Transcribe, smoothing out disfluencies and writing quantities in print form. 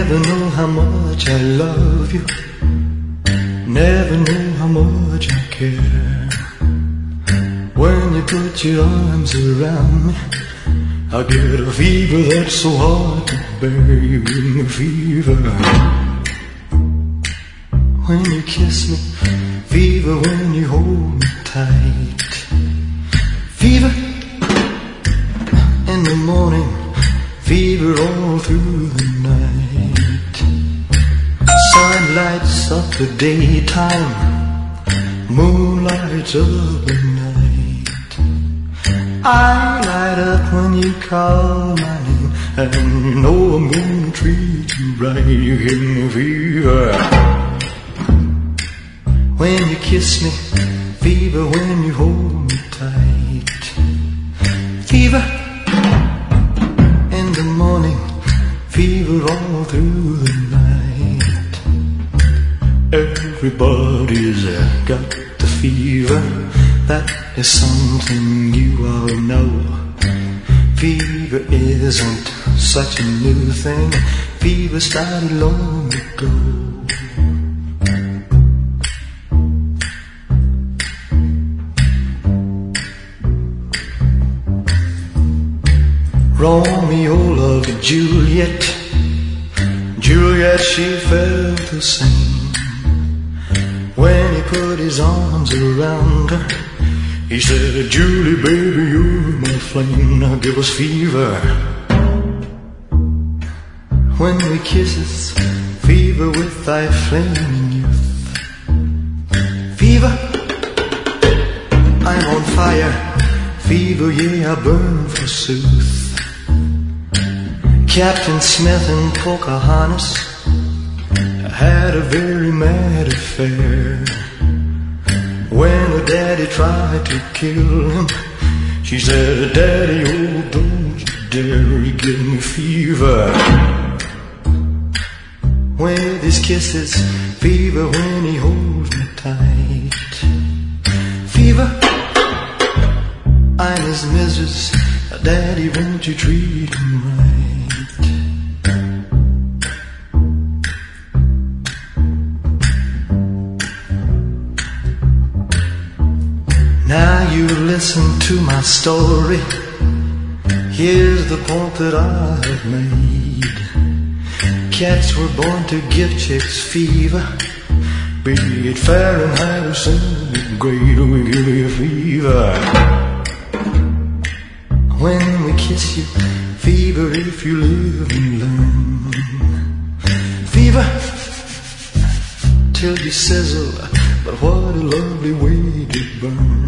Never know how much I love you, never know how much I care. When you put your arms around me, I get a fever that's so hard to bear. You give me fever when you kiss me, fever when you hold me tight. Fever in the morning, fever all through the night. Sun lights up the daytime, moon lights up the night. I light up when you call my name, and you know I'm gonna treat you right. You give me fever when you kiss me, fever when you hold me tight. Fever in the morning, fever all through the night. Everybody's got the fever, that is something you all know. Fever isn't such a new thing, fever started long ago. Romeo loved Juliet, Juliet she felt the same. When he put his arms around her, he said, Julie baby, you're my flame, now give us fever. When we kisses, fever with thy flaming youth. Fever, I'm on fire, fever, yeah, I burn forsooth. Captain Smith and Pocahontas had a very mad affair. When her daddy tried to kill him, she said, Daddy, oh, don't you dare give me fever. With his kisses, fever when he holds me tight. Fever, I'm his missus, Daddy, won't you treat him right? Now you listen to my story. Here's the point that I have made. Cats were born to give chicks fever, be it Fahrenheit or centigrade, we give you fever. When we kiss you, fever if you live and learn. Fever till you sizzle, but what a lovely way to burn.